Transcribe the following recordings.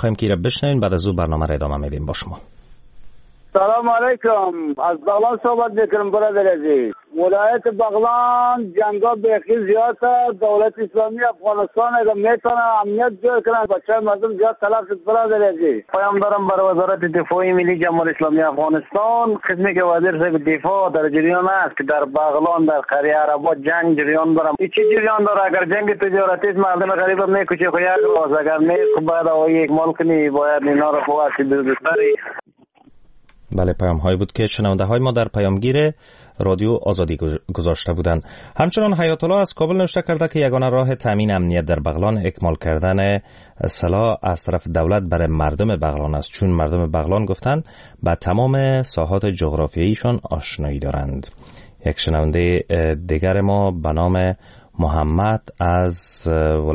میخوایم که ایره بشنویم، بعد از او برنامه را ادامه میدیم با شما. سلام علیکم، از بغلان صحبت میکنم برادر عزیز. ولایت بغلان جنگا بیخی زیاد است. دولت اسلامی افغانستان اگر میتونه امنیت جور کنه بچه مردم زیاد تلف شد برادر عزیز. پیام دارم برای وزارت دفاع ملی جمهوری اسلامی افغانستان، قسمی که وزیر صاحب دفاع در جریان است که در بغلان در قریه عربات جنگ جریان دارم. این چی جریان داره؟ اگر جنگ تجارتی است مردم غریب میکشه خو یک روز، اگر نیست باید یک ملک نی باید اینا رو فواسط دوستری. بله، پیام هایی بود که شنونده های ما در پیامگیر رادیو آزادی گذاشته بودند. همچنان حیات الله از کابل نوشته کرده که یگانه راه تامین امنیت در بغلان اکمال کردن سلاح از طرف دولت برای مردم بغلان است، چون مردم بغلان گفتند با تمام ساحات جغرافیاییشان آشنایی دارند. یک شنونده دیگر ما به نام محمد از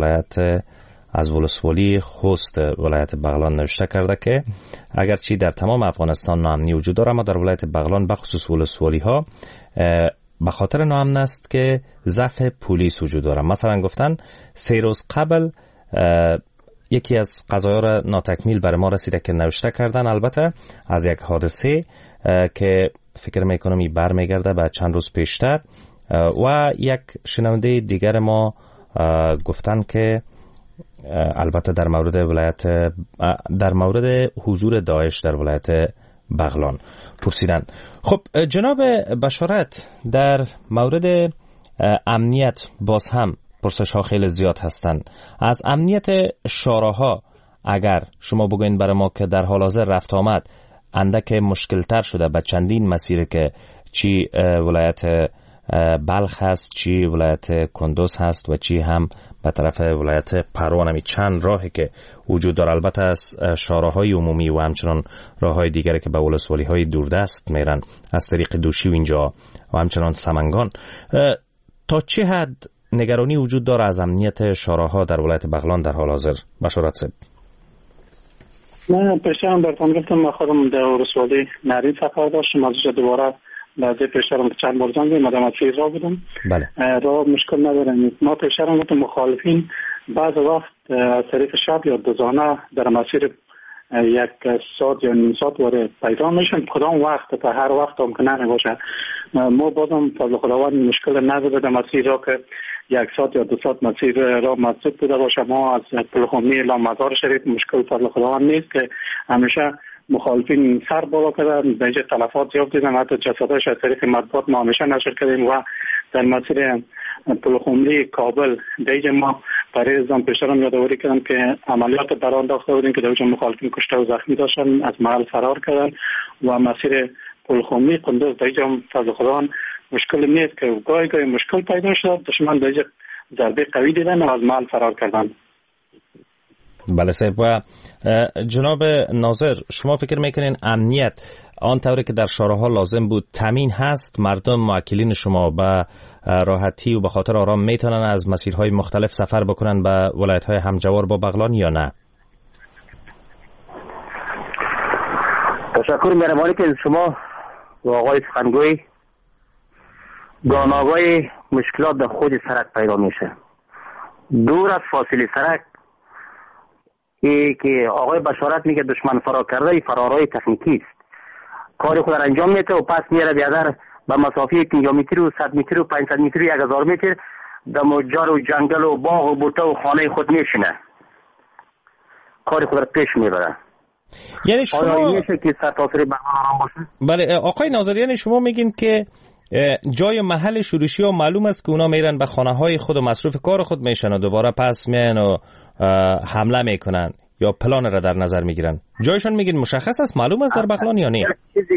ولسوالی خوست ولایت بغلان نوشته کرده که اگرچه در تمام افغانستان ناامنی وجود دارد، اما در ولایت بغلان بخصوص ولسوالی ها به خاطر ناامن است که ضعف پلیس وجود دارد. مثلا گفتن 3 روز قبل یکی از قضایا را ناتکمیل بر ما رسیده که نوشته کردن، البته از یک حادثه که فکر میکنم برمیگرده به چند روز پیشتر. و یک شنونده دیگر ما گفتن که البته در مورد حضور داعش در ولایت بغلان پرسیدن. خب جناب بشارت، در مورد امنیت باز هم پرسش ها خیلی زیاد هستند. از امنیت شاراها اگر شما بگوین برای ما که در حال حاضر رفت آمد اندک مشکل تر شده به چندین مسیر که چی ولایت بلخ هست، چی ولایت کندوز هست و چی هم به طرف ولایت پروان، همی چند راهی که وجود داره، البته از شاراهای عمومی و همچنان راههای دیگری که به ولسوالی های دوردست میرن از طریق دوشی و اینجا و همچنان سمنگان. تا چه حد نگرانی وجود داره از امنیت شاراها در ولایت بغلان در حال حاضر؟ بشارت صاحب. من پیشترم براتون گفتم، من خودم در ولسوالی نرین سفر داشتم، از اونجا دوباره بعد پیشترم چند بار زنگ زدم، از راه بودم. بله. راه مشکل ندارم. ما پیشترم گفتم مخالفین بعض وقت از طریق شب یا دوزانه در مسیر 1 ساعت یا نیم ساعت وارد پیدا میشن. کدام وقت تا هر وقت ممکنه نباشه. ما بازم فضل خداوند مشکل نداره در مسیر را که 1 ساعت یا 2 ساعت مسیر را مسدود بوده باشه. ما از پلخمری الی مزار شریف مشکل فضل خداوند نیست که همیشه مخالفین سر بالا کردن، در اینجا تلفات زیاد دیدن، حتی جسدهاش از طریق مطبوعات ما همیشه نشر کردیم. و در مسیر پلخمری کابل در اینجا ما برای ازام پیشترم یادآوری کردم که عملیات بران انداخته بودیم که در اینجا مخالفین کشته و زخمی داشتن، از محل فرار کردن. و مسیر پلخمری قندوز در اینجا فضل خداوند مشکل نیست که گاهی مشکل پیدا شد، دشمن در اینجا ضربه قوی دیدن و از محل فرار کردن. بله صاحب. و جناب ناظر، شما فکر میکنین امنیت آن طوری که در شاراها لازم بود تامین هست؟ مردم موکلین شما به راحتی و به خاطر آرام میتونن از مسیرهای مختلف سفر بکنن به ولایت‌های همجوار با بغلان یا نه؟ تشکر مهربانی که شما و آقای سخنگوی گاناگاه مشکلات در خود سرک پیدا میشه. دور از فاصله سرک که آقای بشارت میگه دشمن فرار کرده، این فرارای تکنیکی است. کار خود را انجام میده و پس میره بیادر به مسافه 50 متری و 100 متری و 500 متری 1000 متر در مجار و جنگل و باغ و بوته و خانه خود میشینه، کار خود را پیش میبره. یعنی شما میشه که سرتاسر بغلان باشه؟ بله آقای ناظر، یعنی شما میگین که جای محل شورشی ها معلوم است که اونا میرن به خانه های خود و مصروف کار خود میشن و دوباره پس میان و حمله میکنن یا پلان را در نظر میگیرن؟ جایشون میگین مشخص است، معلوم است در بغلان یا نه؟ یک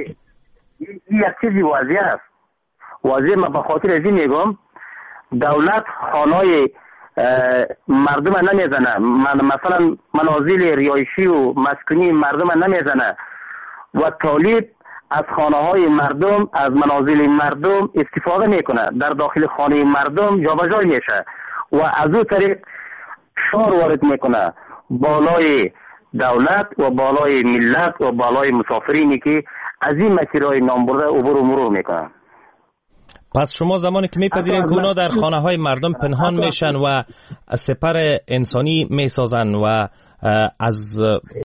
چیزی واضح است. واضح ما به خاطر ازی میگم دولت خانه‌های مردم نمیزنه، مثلا منازل ریایشی و مسکونی مردم نمیزنه و طالب از خانه‌های مردم، از منازل مردم استفاده میکنه، در داخل خانه مردم جابجا میشه و از اون طریق شار وارد میکنه بالای دولت و بالای ملت و بالای مسافرینی که از این مسیرهای نامبرده عبور و مرور میکنن. پس شما زمانی که میپذیرین که اونا در خانه های مردم پنهان میشن و سپر انسانی میسازن و از